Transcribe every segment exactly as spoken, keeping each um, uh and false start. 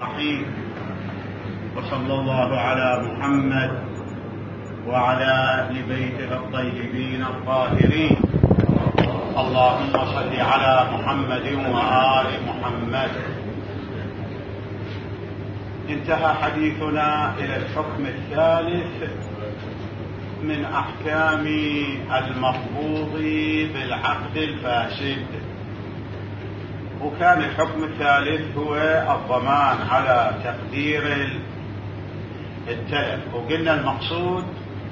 الرحيم. وصلى الله على محمد وعلى أهل بيته الطيبين الطاهرين. اللهم صل على محمد وآل محمد. انتهى حديثنا إلى الحكم الثالث من أحكام المقبوض بالعقد الفاسد، وكان الحكم الثالث هو الضمان على تقدير التلف. وقلنا المقصود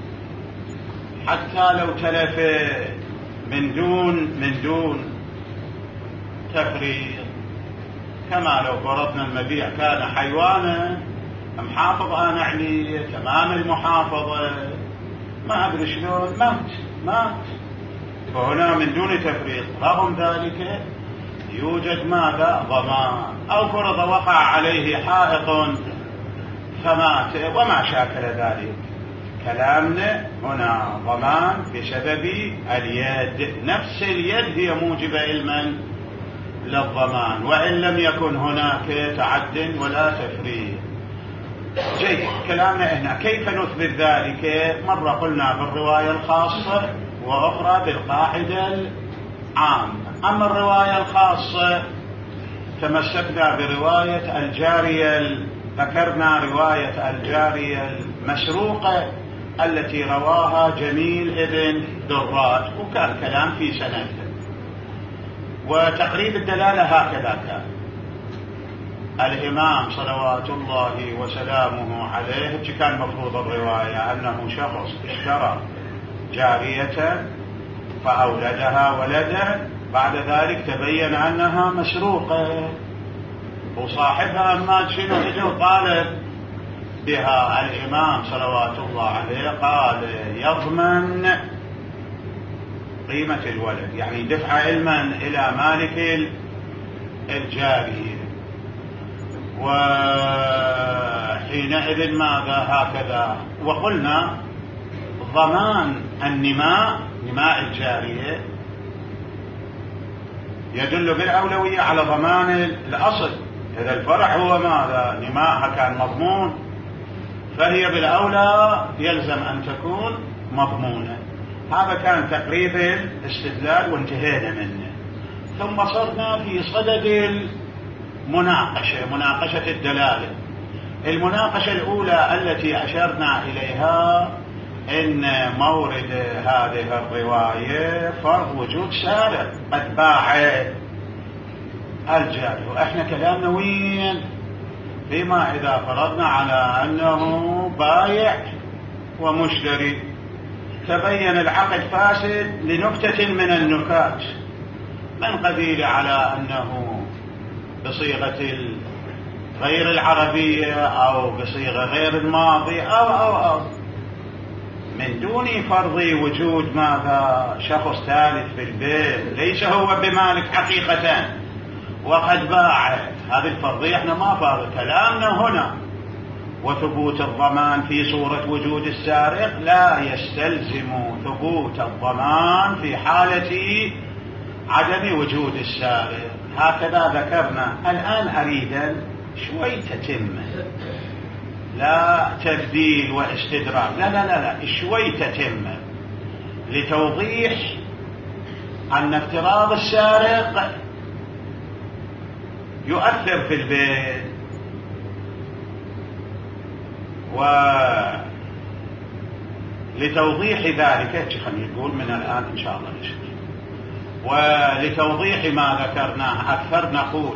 حتى لو تلف من دون من دون تفريط، كما لو فرضنا المبيع كان حيوانا محافظ أنا عليه تمام المحافظة، ما أدري شلون مات مات فهنا من دون تفريط. رغم ذلك يوجد ماذا؟ ضمان. أو فرض وقع عليه حائط فمات وما شاكل ذلك، كلامنا هنا ضمان بسبب اليد. نفس اليد هي موجبة علما للضمان، وإن لم يكن هناك تعد ولا تفريط. جيد. كلامنا هنا كيف نثبت ذلك؟ مرة قلنا بالرواية الخاصة وأخرى بالقاعدة العامة. أما الرواية الخاصة تمسكنا برواية الجارية، ذكرنا رواية الجارية المسروقة التي رواها جميل ابن دراج، وكان كلام في سنته. وتقريب الدلالة هكذا كان الإمام صلوات الله وسلامه عليه، كان مفروض الرواية أنه شخص اشترى جارية فأولدها ولدا، بعد ذلك تبين أنها مسروقة، وصاحبها ما شنو إجوا طالب بها. الإمام صلوات الله عليه قال يضمن قيمة الولد، يعني دفع علما إلى مالك الجارية. وحينئذ ماذا؟ هكذا. وقلنا ضمان النماء، نماء الجارية، يدل بالأولوية على ضمان الأصل. إذا الفرع هو ماذا؟ نماءها كان مضمون، فهي بالأولى يلزم أن تكون مضمونة. هذا كان تقريب الاستدلال وانتهينا منه. ثم صرنا في صدد المناقشة، مناقشة الدلالة. المناقشة الأولى التي أشرنا إليها إن مورد هذه الرواية فرض وجود سارق قد باع الجاري. وإحنا كلامنا وين؟ فيما إذا فرضنا على أنه بايع ومشتري، تبين العقد فاسد لنكتة من النكات، من قبيل على أنه بصيغة غير العربية أو بصيغة غير الماضي أو أو أو من دون فرض وجود ماذا؟ شخص ثالث في البيت ليس هو بمالك حقيقة وقد باع. هذه الفرضية احنا ما فارض. كلامنا هنا وثبوت الضمان في صورة وجود السارق لا يستلزم ثبوت الضمان في حالة عدم وجود السارق. هكذا ذكرنا. الآن أريد شوي تتمة، لا تبديل واستدراك، لا لا لا لا شوي تتمة لتوضيح أن افتراض السارق يؤثر في البيت، ولتوضيح ذلك خلينا نقول من الآن إن شاء الله نشوف. ولتوضيح ما ذكرناه أكثر نقول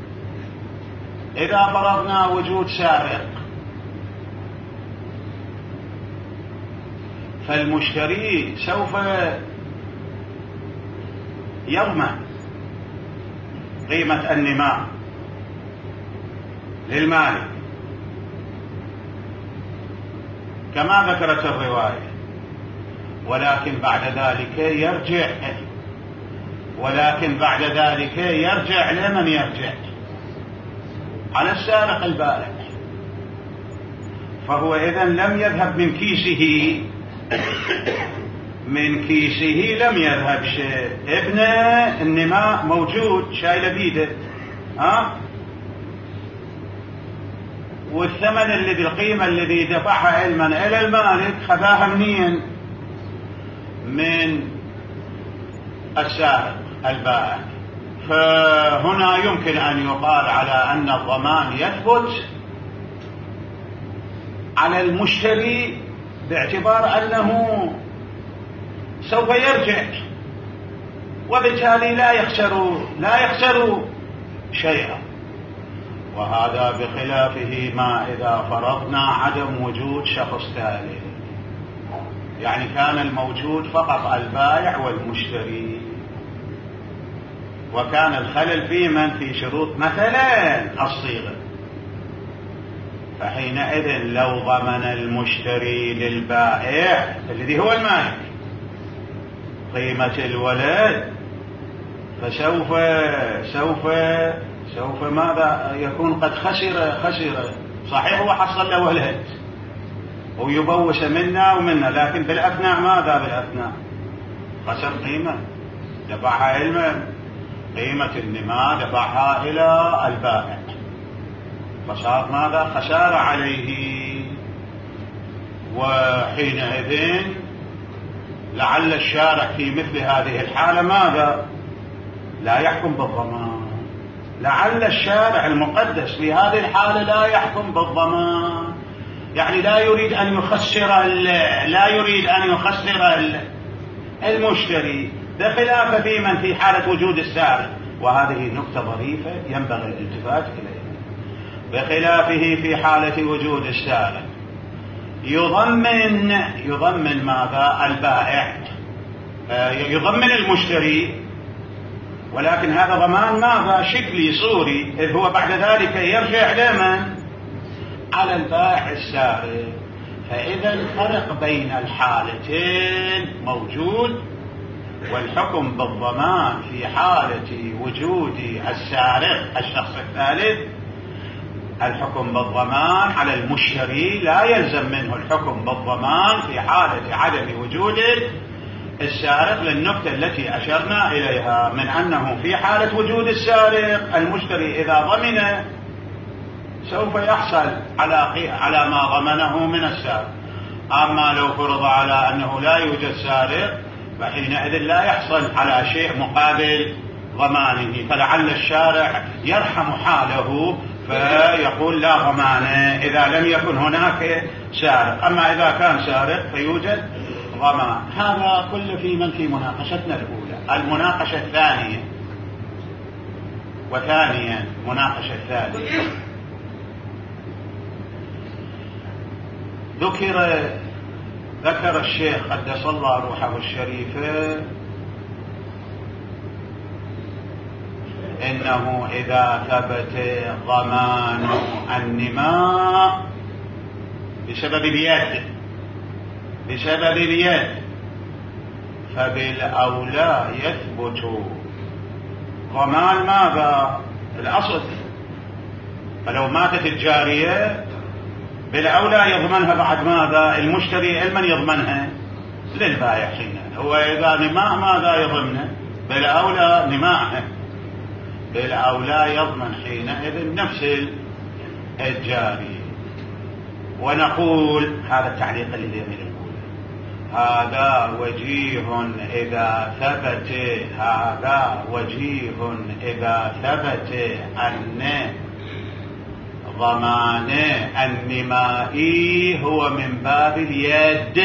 إذا فرضنا وجود سارق فالمشتري سوف يضمن قيمة النماء للمالك كما ذكرت الرواية، ولكن بعد ذلك يرجع ولكن بعد ذلك يرجع لمن يرجع؟ على السارق البائع. فهو إذن لم يذهب من كيسه من كيسه لم يذهب شيء. ابن النماء موجود شايل بيده، ها والثمن الذي القيمة الذي دفعها علما إلى المالك خذاها منين؟ من السارق البائع. فهنا يمكن أن يقال على أن الضمان يثبت على المشتري باعتبار أنه سوف يرجع، وبالتالي لا يخسر لا يخسر شيئا. وهذا بخلافه ما إذا فرضنا عدم وجود شخص ثالث، يعني كان الموجود فقط البائع والمشتري، وكان الخلل في من؟ في شروط مثلا الصيغة. فحينئذ لو ضمن المشتري للبائع الذي هو المالك قيمة الولد، فسوف سوف سوف ماذا يكون؟ قد خسر خسر صحيح هو حصل له ولد ويبوس منا ومنا، لكن بالأثناء ماذا؟ بالأثناء خسر قيمة دفعها علما، قيمة النماء دفعها إلى البائع، فصار ماذا؟ خسارة عليه. وحينئذ لعل الشارع في مثل هذه الحالة ماذا؟ لا يحكم بالضمان. لعل الشارع المقدس في هذه الحالة لا يحكم بالضمان، يعني لا يريد أن يخسر لا يريد أن يخسر المشتري، بخلاف في من في حالة وجود السارق. وهذه نقطة ظريفة ينبغي الالتفات إليها. بخلافه في حالة وجود السارق يضمن يضمن ماذا؟ البائع يضمن المشتري، ولكن هذا ضمان ماذا؟ شكلي صوري، إذ هو بعد ذلك يرجع لمن؟ على البائع السارق. فإذا الفرق بين الحالتين موجود، والحكم بالضمان في حالة وجود السارق الشخص الثالث الحكم بالضمان على المشتري، لا يلزم منه الحكم بالضمان في حالة عدم وجود السارق، للنقطة التي أشرنا إليها من أنه في حالة وجود السارق المشتري إذا ضمن سوف يحصل على على ما ضمنه من السارق. أما لو فرض على أنه لا يوجد سارق فحينئذ لا يحصل على شيء مقابل ضمانه، فلعل الشارع يرحم حاله فيقول لا ضمان إذا لم يكن هناك سارق، أما إذا كان سارق فيوجد ضمان. هذا كله في من في مناقشتنا الأولى. المناقشة الثانية وثانيا مناقشة الثالثة، ذكر ذكر الشيخ قدس الله روحه الشريفة إنه إذا ثبت ضمان النماء بسبب اليد بسبب اليد فبالأولى يثبت ضمان ماذا؟ الأصل. فلو ماتت الجارية بالأولى يضمنها بعد ماذا؟ المشتري لمن يضمنها؟ للبائع. حين هو إذا نماء ماذا يضمنه؟ بالأولى نماءه، بالأولى يضمن حينئذ نفس الجاري. ونقول هذا التعليق الذي يقول هذا وجيه إذا ثبت هذا وجيه إذا ثبت أن ضمان النمائي هو من باب اليد،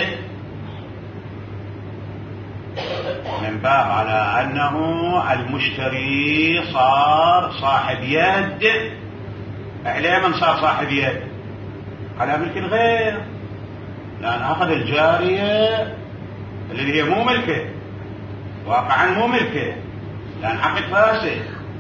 من باب على أنه المشتري صار صاحب يد. عليه من صار صاحب يد؟ على ملك الغير، لأن أخذ الجارية الذي هي مو ملكه، واقعا مو ملكه، لأن عقد فاسد،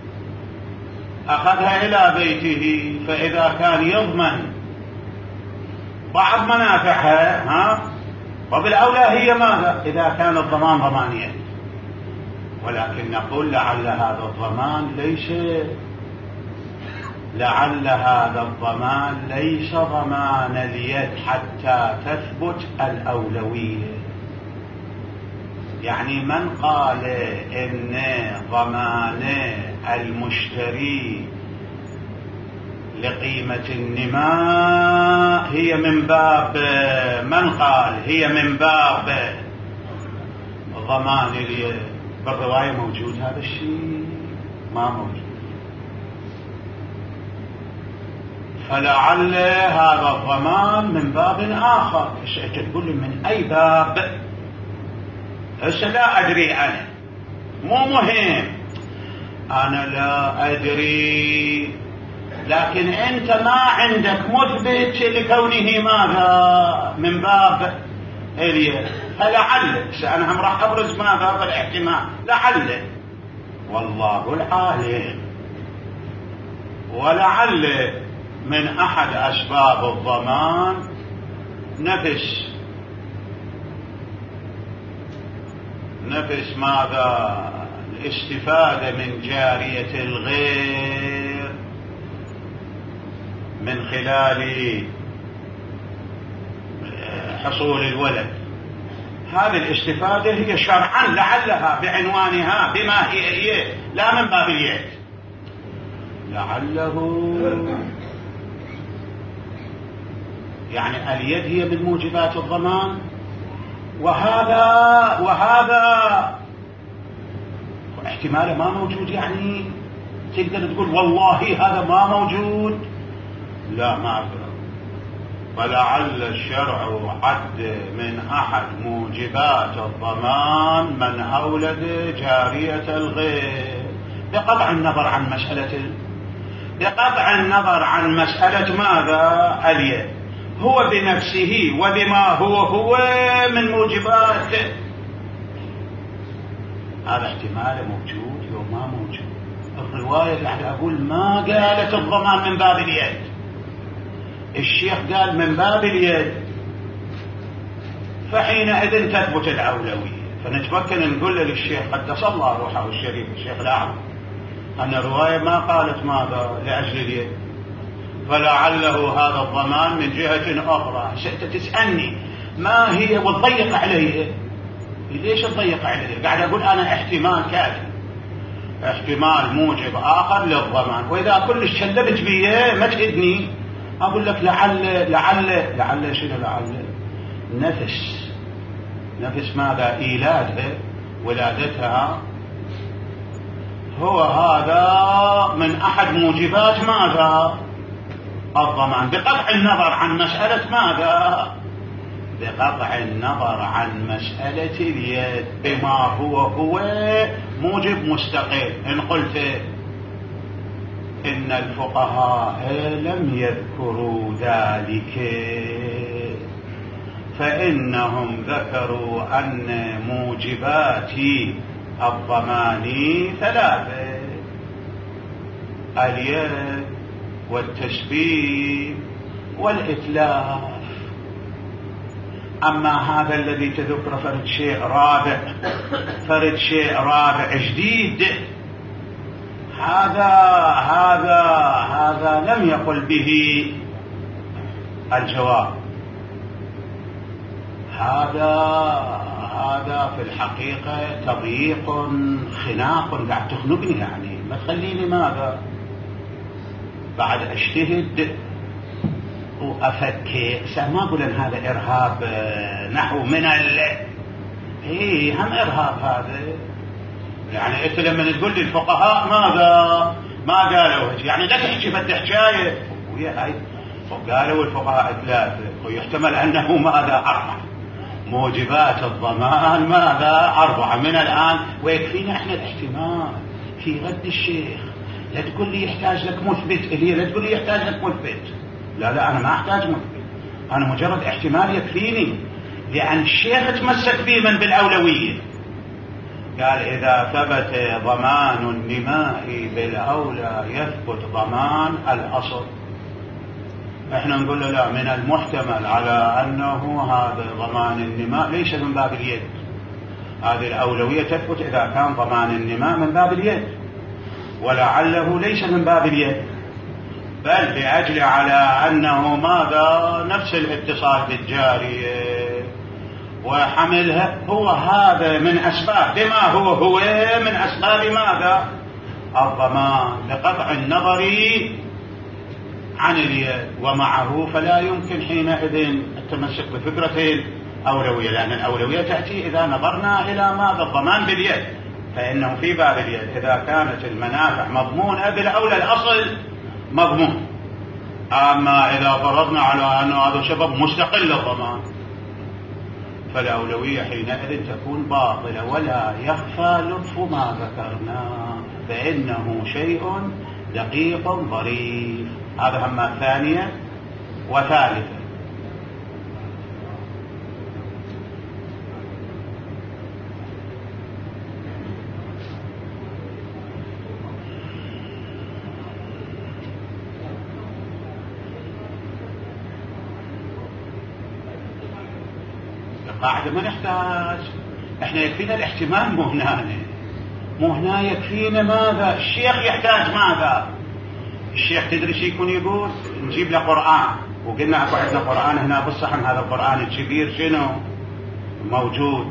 أخذها إلى بيته. فإذا كان يضمن بعض منافعها ها وبالأولى هي ماذا؟ إذا كان الضمان ضمانيا. ولكن نقول لعل هذا الضمان ليس لعل هذا الضمان ليس ضمان اليد حتى تثبت الأولوية. يعني من قال إن ضمان المشتري لقيمة النماء هي من باب، من قال هي من باب ضمان اليد؟ بالرواية موجود هذا الشيء؟ ما موجود. فلعل هذا الضمان من باب آخر. تقول لي من أي باب؟ هسه لا أدري أنا، مو مهم، أنا لا أدري، لكن أنت ما عندك مثبت لكونه ماذا من باب اليد. فلعل أنا هم راح أبرز ماذا بالاحتمال، لعل والله العالم، ولعل من أحد أسباب الضمان نفس نفس ماذا الاستفادة من جارية الغير من خلال حصول الولد. هذه الاستفادة هي شرعا لعلها بعنوانها بما هي هي، لا من باب اليد. لعله يعني اليد هي من موجبات الضمان، وهذا وهذا احتماله ما موجود. يعني تقدر تقول والله هذا ما موجود؟ لا، ما أقدر. فلعل الشرع عد من أحد موجبات الضمان من أولد جارية الغير، بقطع النظر عن مسألة بقطع النظر عن مسألة ماذا اليد، هو بنفسه وبما هو هو من موجبات. هذا احتمال موجود لو ما موجود. الرواية قاعد أقول ما قالت الضمان من باب اليد، الشيخ قال من باب اليد، فحينئذ تثبت الأولوية. فنتمكن نقول للشيخ قدس الله روحه الشريف الشيخ الأعظم أن الرواية ما قالت ماذا لأجل اليد، فلعله هذا الضمان من جهة أخرى. تسألني ما هي وتضيق عليه، ليش تضيق عليه؟ قاعد أقول أنا احتمال كافي، احتمال موجب آخر للضمان، وإذا كل شلبت بيه ما تهدني أقول لك لعل لعل لعل شنو لعل نفس نفس ماذا إيلادها ولادتها هو هذا من أحد موجبات ماذا الضمان، بقطع النظر عن مسألة ماذا بقطع النظر عن مسألة اليد بما هو هو موجب مستقل. إن قلت إن الفقهاء لم يذكروا ذلك فإنهم ذكروا أن موجبات الضمان ثلاثة: اليد والتشبيه والإتلاف. أما هذا الذي تذكر فرد شيء رابع فرد شيء رابع جديد، هذا هذا هذا لم يقل به الجواب. هذا هذا في الحقيقة تضييق خناق، قاعد تخنقني، يعني ما تخليني ماذا بعد اجتهد وأفكر. ما أقول أن هذا إرهاب نحو من ال إيه هم إرهاب هذا. يعني أنت لما تقول لي الفقهاء ماذا ما قالوا، يعني لا تحكي فتح حكاية ويا هاي قالوا الفقهاء ثلاثة، ويحتمل أنه ماذا أربعة موجبات الضمان ماذا أربعة من الآن، ويكفينا إحنا الاحتمال في رد الشيخ. لا تقول لي يحتاج لك مثبت، اللي لا تقول لي يحتاج لك مثبت، لا لا أنا ما أحتاج مثبت، أنا مجرد احتمال يكفيني، لأن الشيخ تمسك به من بالأولوية. قال إذا ثبت ضمان النماء بالأولى يثبت ضمان الأصل. احنا نقول له لا، من المحتمل على أنه هذا ضمان النماء ليس من باب اليد، هذه الأولوية تثبت إذا كان ضمان النماء من باب اليد، ولعله ليس من باب اليد، بل لأجل على أنه ماذا نفس الاتصال بالجارية وحملها هو هذا من أسباب بما هو هو من أسباب ماذا الضمان، لقطع النظر عن اليد ومعه، فلا يمكن حينئذ التمسك بفكرة الأولوية، لأن الأولوية تأتي إذا نظرنا إلى ماذا الضمان باليد، فإنه في باب اليد إذا كانت المنافع مضمونة بالأولى الأصل مضمون. أما إذا فرضنا على أنه هذا سبب مستقل الضمان فالأولوية حينئذ تكون باطلة، ولا يخفى لطف ما ذكرنا فإنه شيء دقيق ظريف. هذا هم ثانية وثالثة. القاعدة ما نحتاج، احنا يكفينا الاحتمال، مو هنا مو هنا يكفينا ماذا الشيخ يحتاج. ماذا الشيخ تدري شي يكون يقول؟ نجيب له قرآن، وقلنا اكو عندنا قرآن هنا بالصحن، هذا القرآن الكبير شنو موجود،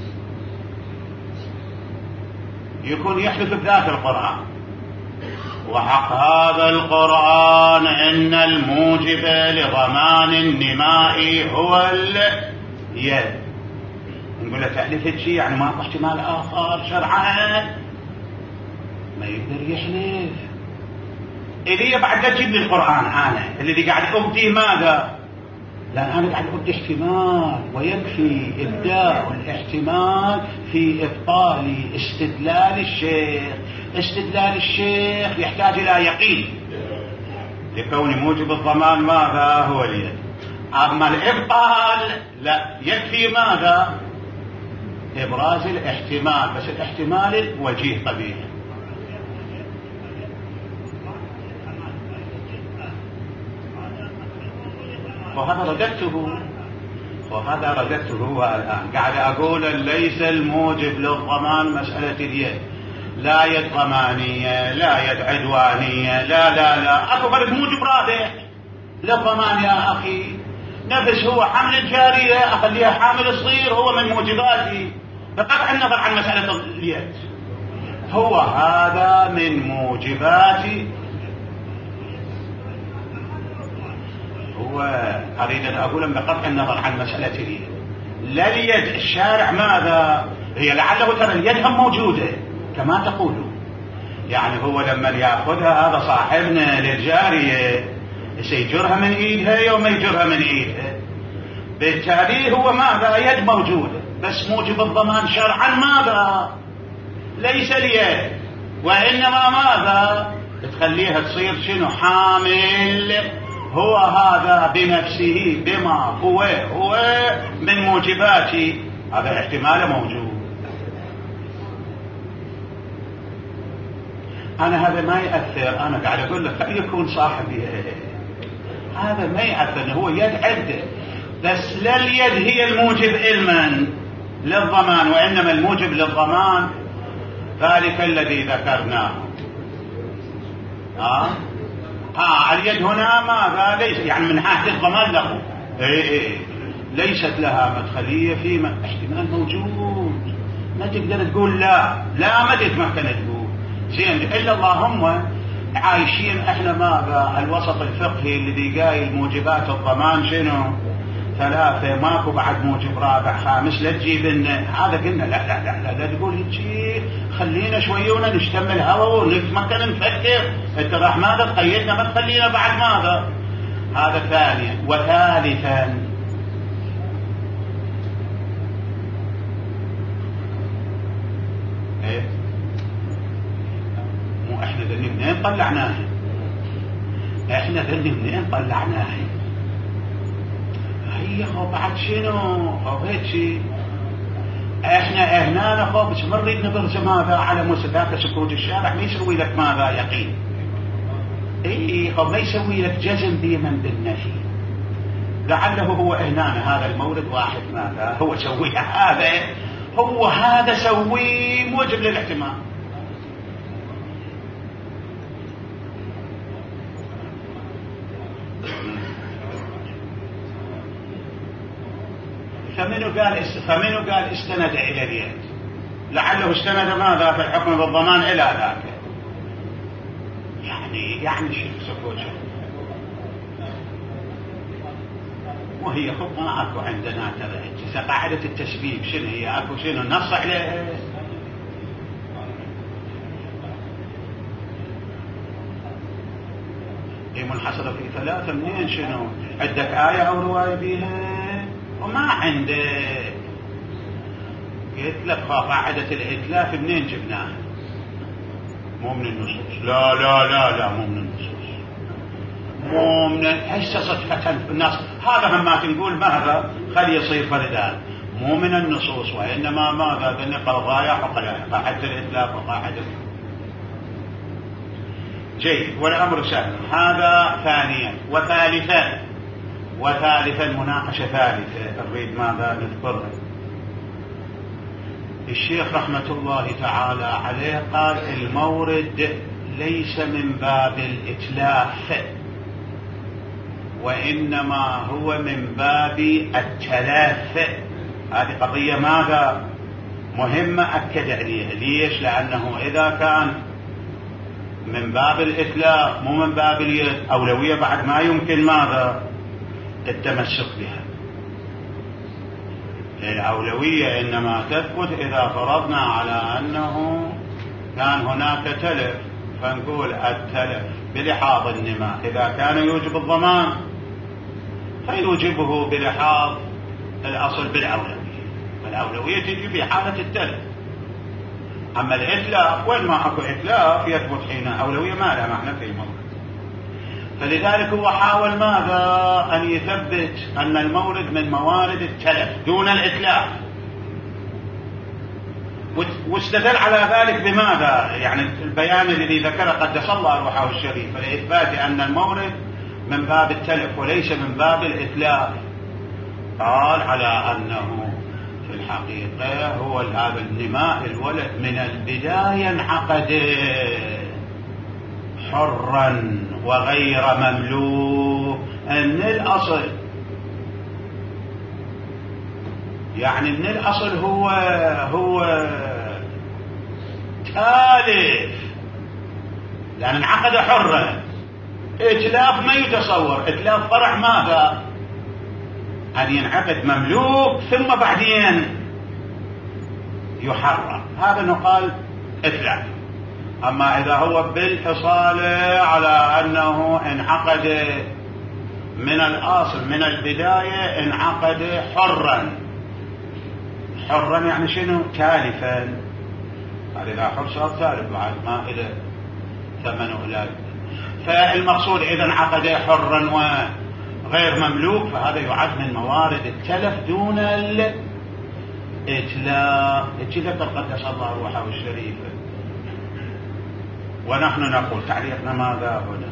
يكون يحلف بذات القرآن، وحق هذا القرآن ان الموجب لضمان النماء هو اليد. نقول له تحلف شيء يعني ما احتمال آخر شرعا، ما يقدر يحلف. إلي بعد لا تجيب لي القرآن أنا اللي قاعد أبدي ماذا، لأن أنا قاعد أبدي احتمال، ويكفي إبداء الاحتمال في إبطال استدلال الشيخ. استدلال الشيخ يحتاج إلى يقين لكون موجب الضمان ماذا هو اليد. أما الإبطال لا، يكفي ماذا إبراز الاحتمال، بس الاحتمال الوجيه قبيح. وهذا رددته وهذا رددته الآن قاعد أقول ليس الموجب للضمان مسألة اليد، لا يد ضمانية، لا يد عدوانية، لا لا لا أكو فرق موجب رابع للضمان يا أخي. نفس هو حمل الجارية أخليها حامل صغير هو من موجباتي، بقطع النظر عن مسألة اليد، هو هذا من موجباتي. هو أريد أن أقول بقطع النظر عن مسألة اليد، لا اليد الشارع ماذا هي، لعله ترى اليد هم موجودة كما تقولون، يعني هو لما يأخذها هذا صاحبنا للجارية سيجرها من إيدها يوم يجرها من إيدها، بالتالي هو ماذا يد موجودة، بس موجب الضمان شرعا ماذا ليس اليد، وإنما ماذا تخليها تصير شنو حامل، هو هذا بنفسه بما هو هو من موجباتي، هذا احتمال موجود. أنا هذا ما يأثر، أنا قاعد أقول لك قد يكون صاحبي هذا ما يأثر، هو يد عدة، بس لا اليد هي الموجب علما للضمان، وإنما الموجب للضمان ذلك الذي ذكرناه. آه آه اليد هنا ماذا ليس يعني من حاجة الضمان له، إيه إيه ليست لها مدخلية في احتمال موجود، ما تقدر تقول لا لا ما تتمكن تقول زين، إلا اللهم عايشين احنا ماذا الوسط الفقهي الذي قايل موجبات الضمان شنو ثلاثة، ماكو بعد موجب رابع خامس، لا تجيب لنا هذا. قلنا لا لا لا لا, لا تقول هيك، خلينا شويونا نشتم الهواء ونتمكن نفكر، انت راح ماذا تقيدنا ما تخلينا بعد ماذا. هذا ثانيا. وثالثا ايه مو احنا ذني منين طلعناه، احنا ذني منين طلعناه، هي خو بعد شنو خو هيك شيء، احنا هنا خو بس نريد نبرز ماذا على مستفاك سكوت الشارع، ما يسوي لك ماذا يقين، اي خو ما يسوي لك جزم بمن بالنفي، لعله هو هنا هذا المورد واحد ماذا هو سوي هذا، هو هذا سوي موجب للاحتمال. فمنو قال فمنو قال استند إلى اليد، لعله استند ماذا في الحكم بالضمان إلى ذاك، يعني يعني شو سكوت وهي خب ما اكو عندنا ترى قاعدة التسبيب شنو هي؟ اكو شنو نص عليها؟ هي منحصرة في ثلاثة. منين شنو؟ عندك آية أو رواية بيها؟ وما عندك. قلت لك قاعدة الإتلاف منين جبناها؟ مو من النصوص. لا لا لا لا مو من النصوص، مو من هسه صدفة النص هذا. هم ما تنقول ماذا خلي يصير فردان، مو من النصوص، وإنما ماذا قلنا قضايا حقلاء قاعدة الإتلاف وقاعدة. جيد، والأمر سهل. هذا ثانيا. وثالثا وثالثا مناقشة ثالثة نريد ماذا نذكرها. الشيخ رحمة الله تعالى عليه قال المورد ليس من باب الإتلاف، وإنما هو من باب التلاف. هذه قضية ماذا مهمة أكد عليها. ليش؟ لأنه إذا كان من باب الإتلاف مو من باب اليد، أولوية بعد ما يمكن ماذا التمسك بها. الأولوية إنما تثبت إذا فرضنا على أنه كان هناك تلف، فنقول التلف بلحاظ النماء إذا كان يوجب الضمان فيوجبه بلحاظ الأصل بالأولوية، فالأولوية تجي في حالة التلف. أما الإتلاف وين ما أكو إتلاف يثبت حين أولوية ما لها معنى في المورد. فلذلك هو حاول ماذا أن يثبت أن المورد من موارد التلف دون الإتلاف، واستدل على ذلك بماذا؟ يعني البيان الذي ذكره قدس الله روحه الشريف لإثبات أن المورد من باب التلف وليس من باب الإتلاف. قال على أنه في الحقيقة هو هذا النماء الولد من البداية انعقد حرا وغير مملوك من الأصل. يعني من الأصل هو هو تالف، لأن انعقد حرا. إتلاف ما يتصور. إتلاف فرع ماذا؟ أن ينعقد مملوك ثم بعدين يحرر، هذا نقال إتلاف. أما إذا هو بالإصالة على أنه انعقد من الأصل من البداية انعقد حرا. حرا يعني شنو؟ تالفا. هذا إذا حر صار تالف بعد ما إلى ثمن أولاد. فالمقصود إذا انعقد حرا وغير مملوك فهذا يعد من موارد التلف دون الإتلاف. إتلاف قدس الله روحه الشريفة. ونحن نقول تعليقنا ماذا هنا؟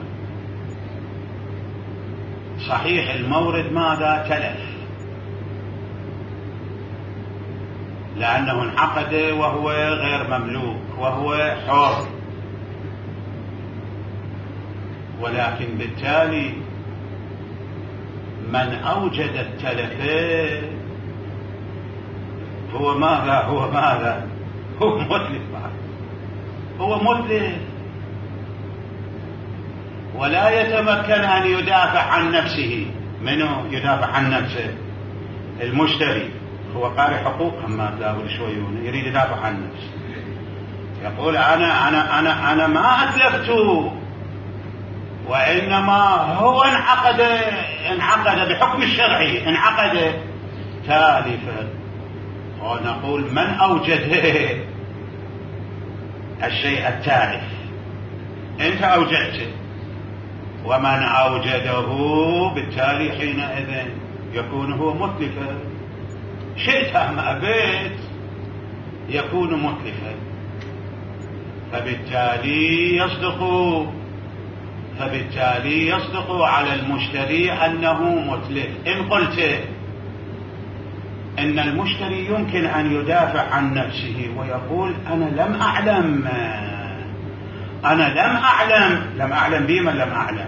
صحيح المورد ماذا؟ تلف، لأنه انعقد وهو غير مملوك وهو حر، ولكن بالتالي من أوجد التلف هو ماذا؟ هو ماذا؟ هو متلف. هو متلف ولا يتمكن أن يدافع عن نفسه. منه يدافع عن نفسه؟ المشتري هو قارئ حقوق أما تلاقوا شويون يريد يدافع عن نفسه، يقول أنا أنا أنا أنا ما أتلفت، وإنما هو انعقد انعقد بحكم الشرعي انعقد تالفا. ونقول من أوجد الشيء التالف؟ أنت أوجدته، ومن أوجده بالتالي حينئذ يكون هو متلفا. شئت أم أبيت يكون متلفا، فبالتالي يصدق فبالتالي يصدق على المشتري أنه متلف. إن قلت إن المشتري يمكن أن يدافع عن نفسه ويقول أنا لم أعلم أنا لم أعلم لم أعلم بما لم أعلم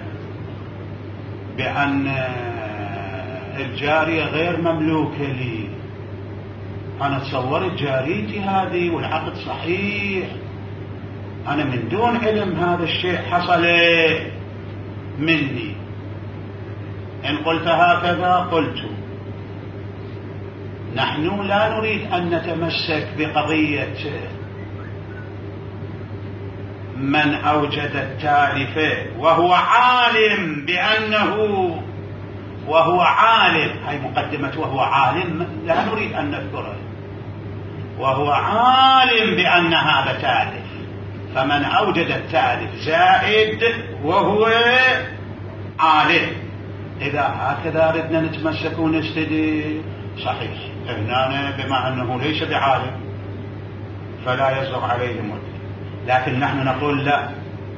بأن الجارية غير مملوكة لي، أنا تصورت جاريتي هذه والعقد صحيح، أنا من دون علم هذا الشيء حصل مني. إن قلت هكذا قلت. نحن لا نريد أن نتمسك بقضية من أوجد التالف وهو عالم بأنه وهو عالم، هاي مقدمة وهو عالم لا نريد أن نذكرها، وهو عالم بأن هذا تالف، فمن أوجد التالف زائد وهو عالم. إذا هكذا ردنا نتمسك ونستدي صحيح هنا بما أنه ليس بعالم فلا يصدق عليه مدة، لكن نحن نقول لا،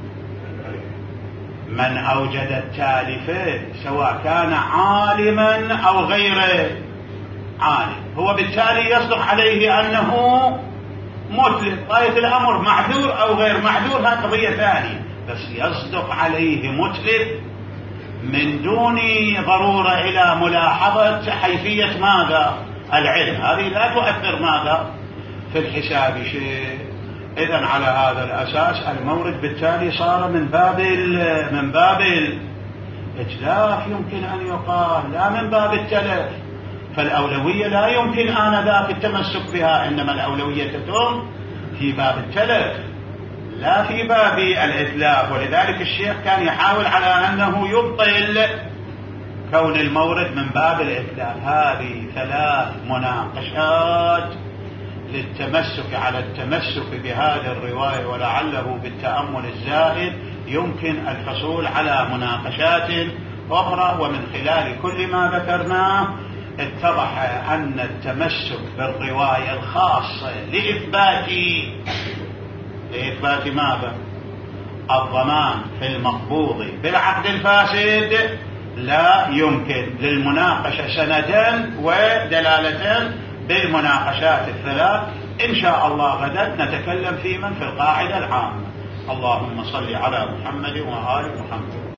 من أوجد التالف سواء كان عالما أو غير عالم هو بالتالي يصدق عليه أنه متلف. غاية الأمر معذور أو غير معذور هذه قضية ثانية، بس يصدق عليه متلف من دون ضرورة إلى ملاحظة حيثية ماذا العلم، هذه لا تؤثر ماذا في الحساب شيء. إذن على هذا الأساس المورد بالتالي صار من باب من باب الإتلاف يمكن أن يقال، لا من باب التلف، فالأولوية لا يمكن آنذاك التمسك بها، إنما الأولوية تتم في باب التلف لا في باب الإتلاف. ولذلك الشيخ كان يحاول على أنه يبطل كون المورد من باب الإتلاف. هذه ثلاث مناقشات للتمسك على التمسك بهذه الرواية، ولعله بالتأمل الزائد يمكن الحصول على مناقشات أخرى. ومن خلال كل ما ذكرناه اتضح أن التمسك بالرواية الخاصة لإثبات لإثبات ماذا الضمان في المقبوض بالعقد الفاسد لا يمكن للمناقشة سندا ودلالة بالمناقشات الثلاث. إن شاء الله غدا نتكلم في من في القاعدة العامة. اللهم صل على محمد وآل محمد.